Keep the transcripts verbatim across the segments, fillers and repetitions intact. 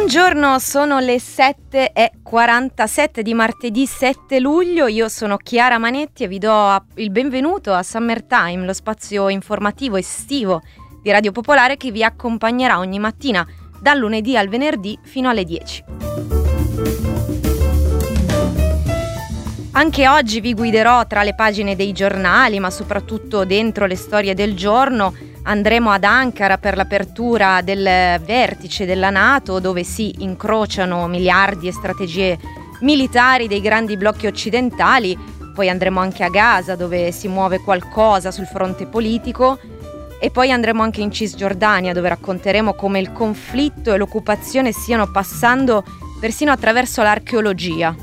Buongiorno, sono le sette e quarantasette di martedì sette luglio, io sono Chiara Manetti e vi do il benvenuto a Summertime, lo spazio informativo estivo di Radio Popolare che vi accompagnerà ogni mattina dal lunedì al venerdì fino alle dieci. Anche oggi vi guiderò tra le pagine dei giornali, ma soprattutto dentro le storie del giorno. Andremo ad Ankara per l'apertura del vertice della NATO, dove si incrociano miliardi e strategie militari dei grandi blocchi occidentali. Poi andremo anche a Gaza, dove si muove qualcosa sul fronte politico. E poi andremo anche in Cisgiordania, dove racconteremo come il conflitto e l'occupazione stiano passando persino attraverso l'archeologia.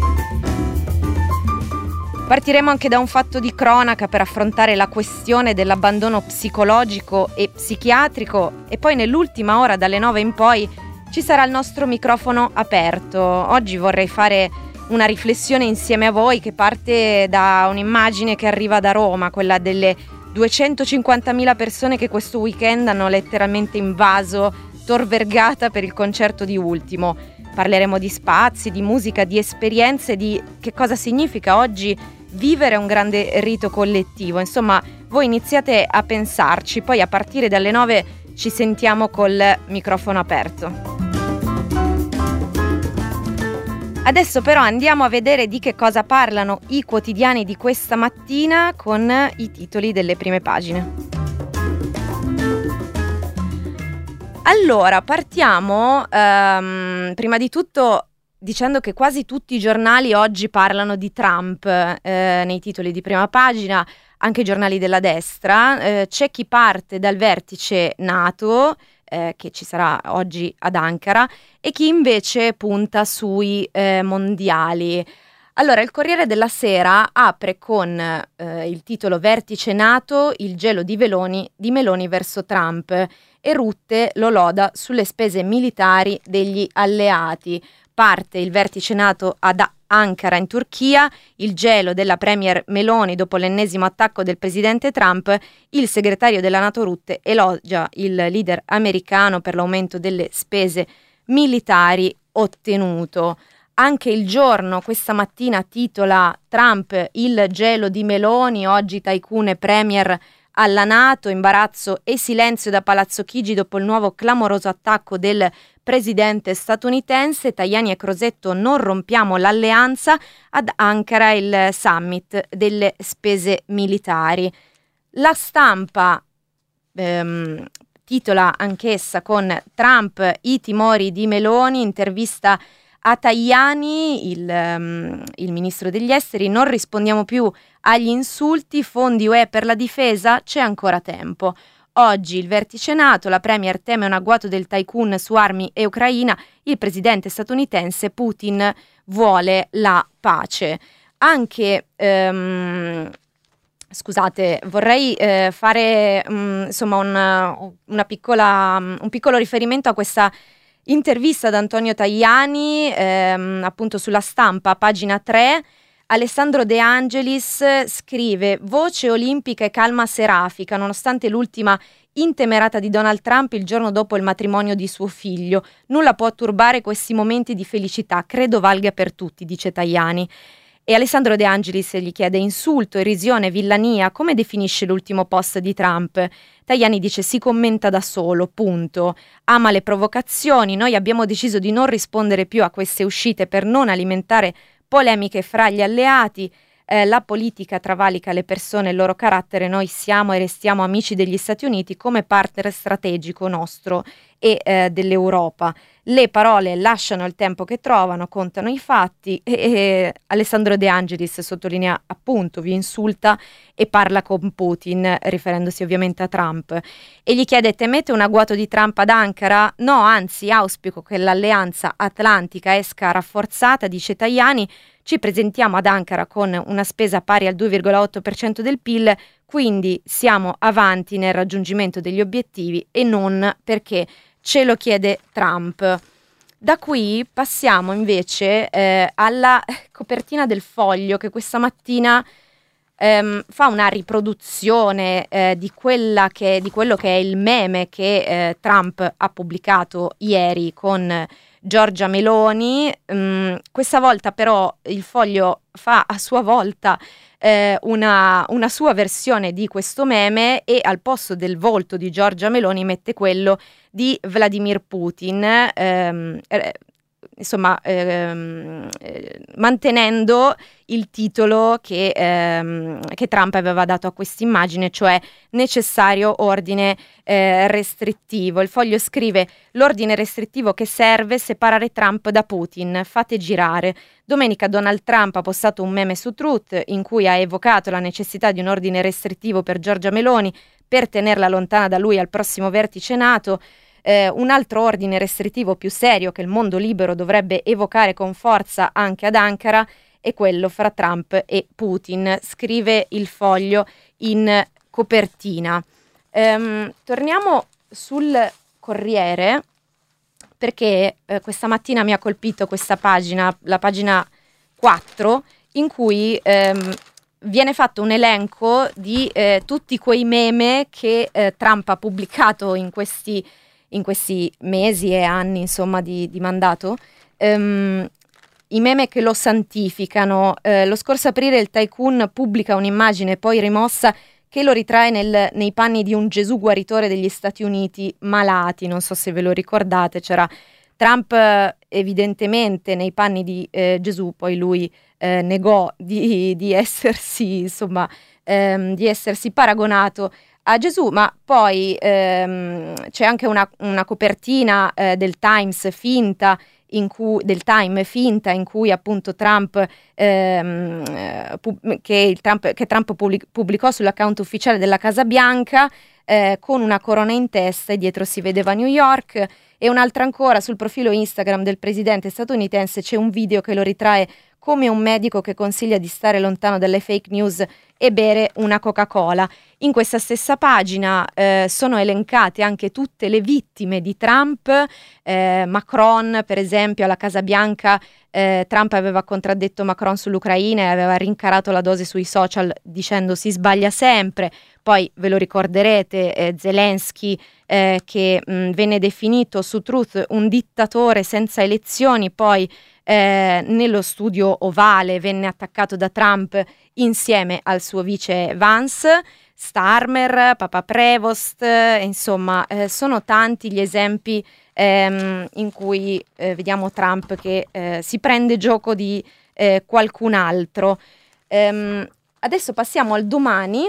Partiremo anche da un fatto di cronaca per affrontare la questione dell'abbandono psicologico e psichiatrico e poi nell'ultima ora dalle nove in poi ci sarà il nostro microfono aperto. Oggi vorrei fare una riflessione insieme a voi che parte da un'immagine che arriva da Roma, quella delle duecentocinquantamila persone che questo weekend hanno letteralmente invaso Tor Vergata per il concerto di Ultimo. Parleremo di spazi, di musica, di esperienze, di che cosa significa oggi vivere un grande rito collettivo. Insomma, voi iniziate a pensarci, poi a partire dalle nove ci sentiamo col microfono aperto. Adesso però andiamo a vedere di che cosa parlano i quotidiani di questa mattina con i titoli delle prime pagine. Allora, partiamo um, prima di tutto dicendo che quasi tutti i giornali oggi parlano di Trump eh, nei titoli di prima pagina, anche i giornali della destra. Eh, c'è chi parte dal vertice NATO, eh, che ci sarà oggi ad Ankara, e chi invece punta sui eh, mondiali. Allora, il Corriere della Sera apre con eh, il titolo Vertice NATO, il gelo di, Veloni, di Meloni verso Trump e Rutte lo loda sulle spese militari degli alleati. Parte il vertice NATO ad Ankara in Turchia, il gelo della premier Meloni dopo l'ennesimo attacco del presidente Trump, il segretario della NATO Rutte elogia il leader americano per l'aumento delle spese militari ottenuto. Anche Il Giorno questa mattina titola Trump il gelo di Meloni, oggi tycoon e premier alla NATO, imbarazzo e silenzio da Palazzo Chigi dopo il nuovo clamoroso attacco del presidente statunitense. Tajani e Crosetto non rompiamo l'alleanza, ad Ankara il summit delle spese militari. La Stampa ehm, titola anch'essa con Trump i timori di Meloni, intervista a Tajani, il, um, il ministro degli esteri, non rispondiamo più agli insulti, fondi U E per la difesa, c'è ancora tempo. Oggi il vertice NATO, la premier teme un agguato del tycoon su armi e Ucraina, il presidente statunitense Putin vuole la pace. Anche, um, scusate, vorrei eh, fare um, insomma una, una piccola, um, un piccolo riferimento a questa intervista ad Antonio Tajani, ehm, appunto sulla Stampa, pagina tre. Alessandro De Angelis scrive: voce olimpica e calma serafica, nonostante l'ultima intemerata di Donald Trump il giorno dopo il matrimonio di suo figlio. Nulla può turbare questi momenti di felicità, credo valga per tutti, dice Tajani. E Alessandro De Angelis gli chiede: insulto, irrisione, villania, come definisce l'ultimo post di Trump? Tajani dice: si commenta da solo, punto. Ama le provocazioni, noi abbiamo deciso di non rispondere più a queste uscite per non alimentare polemiche fra gli alleati. Eh, la politica travalica le persone e il loro carattere, noi siamo e restiamo amici degli Stati Uniti come partner strategico nostro e eh, dell'Europa. Le parole lasciano il tempo che trovano, contano i fatti e, e Alessandro De Angelis sottolinea appunto, vi insulta e parla con Putin, riferendosi ovviamente a Trump, e gli chiede: temete un agguato di Trump ad Ankara? No, anzi auspico che l'alleanza atlantica esca rafforzata, dice Tajani. Ci presentiamo ad Ankara con una spesa pari al due virgola otto per cento del P I L, quindi siamo avanti nel raggiungimento degli obiettivi e non perché ce lo chiede Trump. Da qui passiamo invece eh, alla copertina del Foglio, che questa mattina ehm, fa una riproduzione eh, di, quella che, di quello che è il meme che eh, Trump ha pubblicato ieri con Giorgia Meloni. Um, questa volta però il Foglio fa a sua volta eh, una, una sua versione di questo meme e al posto del volto di Giorgia Meloni mette quello di Vladimir Putin, ehm, eh, insomma ehm, eh, mantenendo il titolo che, ehm, che Trump aveva dato a questa immagine, cioè necessario ordine eh, restrittivo. Il Foglio scrive: l'ordine restrittivo che serve, separare Trump da Putin, fate girare. Domenica Donald Trump ha postato un meme su Truth in cui ha evocato la necessità di un ordine restrittivo per Giorgia Meloni per tenerla lontana da lui al prossimo vertice NATO. Eh, un altro ordine restrittivo più serio che il mondo libero dovrebbe evocare con forza anche ad Ankara è quello fra Trump e Putin, scrive il Foglio in copertina. Ehm, torniamo sul Corriere, perché eh, questa mattina mi ha colpito questa pagina, la pagina quattro, in cui ehm, viene fatto un elenco di eh, tutti quei meme che eh, Trump ha pubblicato in questi in questi mesi e anni, insomma, di, di mandato, um, i meme che lo santificano. Eh, lo scorso aprile il tycoon pubblica un'immagine poi rimossa che lo ritrae nel, nei panni di un Gesù guaritore degli Stati Uniti malati. Non so se ve lo ricordate, c'era Trump eh, evidentemente nei panni di eh, Gesù, poi lui eh, negò di, di essersi, insomma, ehm, di essersi paragonato a Gesù, ma poi ehm, c'è anche una, una copertina eh, del Times finta, in cui, del Time finta, in cui appunto Trump, ehm, pub- che, il Trump che Trump pubblic- pubblicò sull'account ufficiale della Casa Bianca, eh, con una corona in testa e dietro si vedeva New York, e un'altra ancora sul profilo Instagram del presidente statunitense c'è un video che lo ritrae come un medico che consiglia di stare lontano dalle fake news e bere una Coca-Cola. In questa stessa pagina eh, sono elencate anche tutte le vittime di Trump. eh, Macron, per esempio, alla Casa Bianca eh, Trump aveva contraddetto Macron sull'Ucraina e aveva rincarato la dose sui social dicendo si sbaglia sempre. Poi ve lo ricorderete, eh, Zelensky eh, che mh, venne definito su Truth un dittatore senza elezioni, poi eh, nello studio ovale venne attaccato da Trump insieme al suo vice Vance. Starmer, Papa Prevost, eh, insomma eh, sono tanti gli esempi ehm, in cui eh, vediamo Trump che eh, si prende gioco di eh, qualcun altro. Ehm, adesso passiamo al Domani,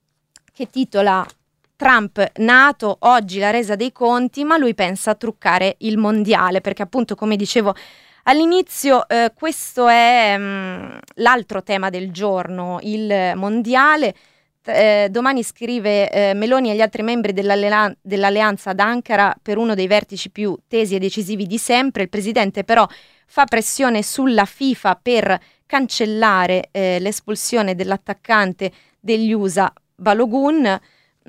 che titola Trump nato, oggi la resa dei conti, ma lui pensa a truccare il mondiale, perché appunto, come dicevo all'inizio, eh, questo è mh, l'altro tema del giorno, il mondiale. Eh, Domani scrive eh, Meloni e gli altri membri dell'allea- dell'alleanza ad Ankara per uno dei vertici più tesi e decisivi di sempre. Il presidente però fa pressione sulla FIFA per cancellare eh, l'espulsione dell'attaccante degli U S A Balogun.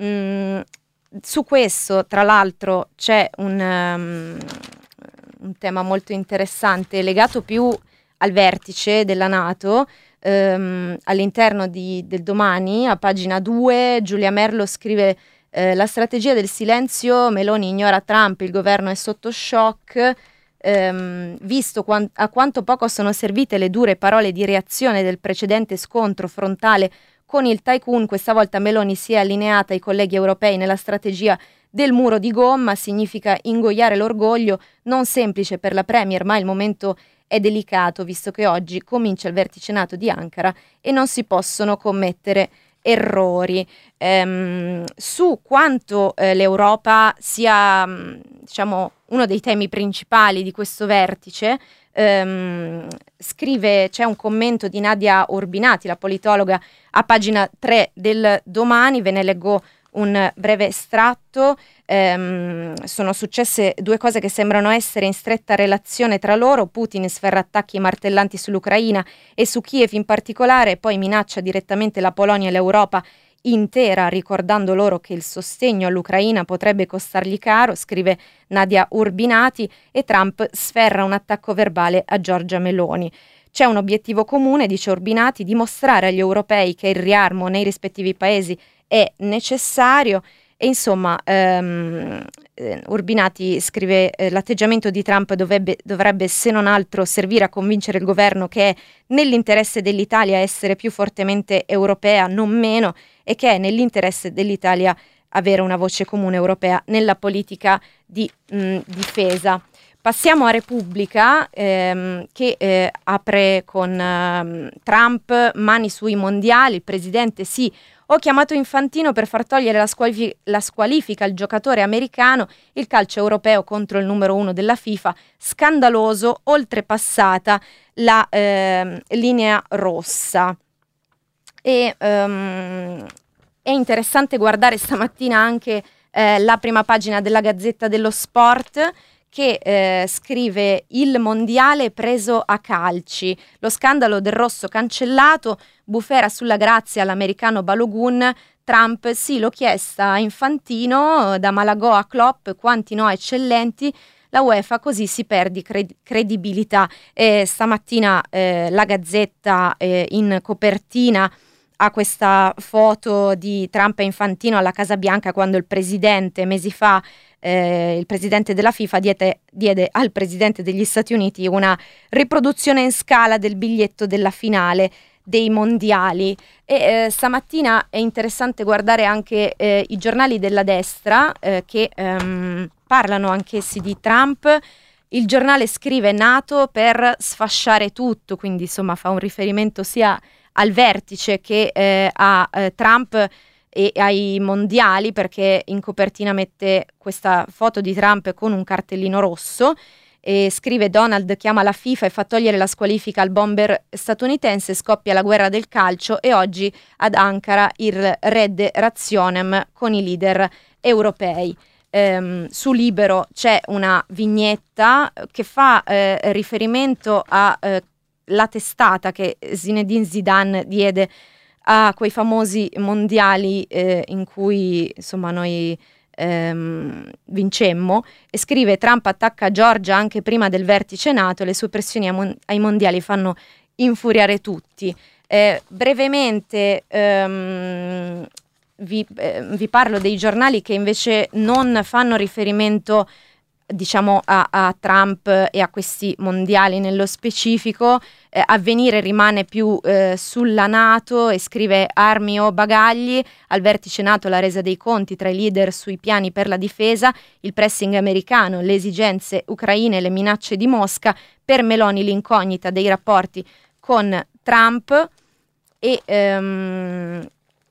Mm, su questo, tra l'altro, c'è un, um, un tema molto interessante legato più al vertice della NATO. Um, all'interno di, del Domani, a pagina due, Giulia Merlo scrive eh, la strategia del silenzio, Meloni ignora Trump, il governo è sotto shock. Um, visto quant- a quanto poco sono servite le dure parole di reazione del precedente scontro frontale con il tycoon, questa volta Meloni si è allineata ai colleghi europei nella strategia del muro di gomma. Significa ingoiare l'orgoglio, non semplice per la Premier, ma il momento è delicato, visto che oggi comincia il vertice NATO di Ankara e non si possono commettere errori. Ehm, su quanto eh, l'Europa sia, mh, diciamo, uno dei temi principali di questo vertice, ehm, scrive, c'è un commento di Nadia Urbinati, la politologa, a pagina tre del Domani, ve ne leggo un breve estratto. Ehm, sono successe due cose che sembrano essere in stretta relazione tra loro. Putin sferra attacchi martellanti sull'Ucraina e su Kiev in particolare, poi minaccia direttamente la Polonia e l'Europa intera, ricordando loro che il sostegno all'Ucraina potrebbe costargli caro, scrive Nadia Urbinati, e Trump sferra un attacco verbale a Giorgia Meloni. C'è un obiettivo comune, dice Urbinati, dimostrare agli europei che il riarmo nei rispettivi paesi è necessario. E insomma, ehm, eh, Urbinati scrive eh, l'atteggiamento di Trump dovrebbe, dovrebbe se non altro servire a convincere il governo che è nell'interesse dell'Italia essere più fortemente europea, non meno, e che è nell'interesse dell'Italia avere una voce comune europea nella politica di mh, difesa. Passiamo a Repubblica, ehm, che eh, apre con ehm, Trump, mani sui mondiali, il presidente sì, ho chiamato Infantino per far togliere la, squalifi- la squalifica al giocatore americano, il calcio europeo contro il numero uno della FIFA, scandaloso, oltrepassata la eh, linea rossa. E um, è interessante guardare stamattina anche eh, la prima pagina della Gazzetta dello Sport, che eh, scrive il mondiale preso a calci, lo scandalo del rosso cancellato, bufera sulla grazia all'americano Balogun, Trump sì l'ho chiesta a Infantino, da Malagò a Klopp, quanti no eccellenti, la UEFA così si perde cred- credibilità. E stamattina eh, la Gazzetta eh, in copertina ha questa foto di Trump e Infantino alla Casa Bianca quando il presidente mesi fa Eh, il presidente della FIFA diede, diede al presidente degli Stati Uniti una riproduzione in scala del biglietto della finale dei mondiali. E eh, stamattina è interessante guardare anche eh, i giornali della destra eh, che ehm, parlano anch'essi di Trump. Il giornale scrive nato per sfasciare tutto, quindi insomma fa un riferimento sia al vertice che eh, a eh, Trump e ai mondiali, perché in copertina mette questa foto di Trump con un cartellino rosso e scrive Donald chiama la FIFA e fa togliere la squalifica al bomber statunitense, scoppia la guerra del calcio e oggi ad Ankara il Red Razionem con i leader europei. Ehm, su Libero c'è una vignetta che fa eh, riferimento a eh, la testata che Zinedine Zidane diede a quei famosi mondiali eh, in cui insomma noi ehm, vincemmo, e scrive Trump attacca Georgia anche prima del vertice NATO, le sue pressioni ai, mon- ai mondiali fanno infuriare tutti. Eh, brevemente ehm, vi, eh, vi parlo dei giornali che invece non fanno riferimento diciamo a, a Trump e a questi mondiali nello specifico. eh, Avvenire rimane più eh, sulla NATO e scrive armi o bagagli, al vertice NATO la resa dei conti tra i leader sui piani per la difesa, il pressing americano, le esigenze ucraine e le minacce di Mosca, per Meloni l'incognita dei rapporti con Trump. E ehm,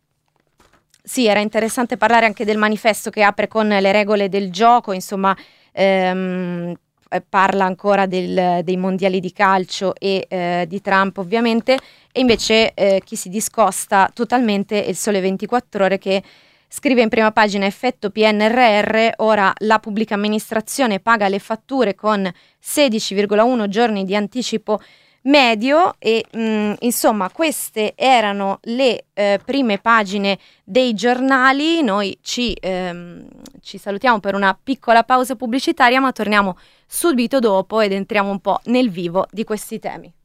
sì, era interessante parlare anche del manifesto che apre con le regole del gioco, insomma. Ehm, parla ancora del, dei mondiali di calcio e eh, di Trump ovviamente, e invece eh, chi si discosta totalmente è il Sole ventiquattro Ore, che scrive in prima pagina effetto P N R R, ora la pubblica amministrazione paga le fatture con sedici virgola uno giorni di anticipo medio. E mh, insomma queste erano le eh, prime pagine dei giornali. Noi ci, ehm, ci salutiamo per una piccola pausa pubblicitaria, ma torniamo subito dopo ed entriamo un po' nel vivo di questi temi.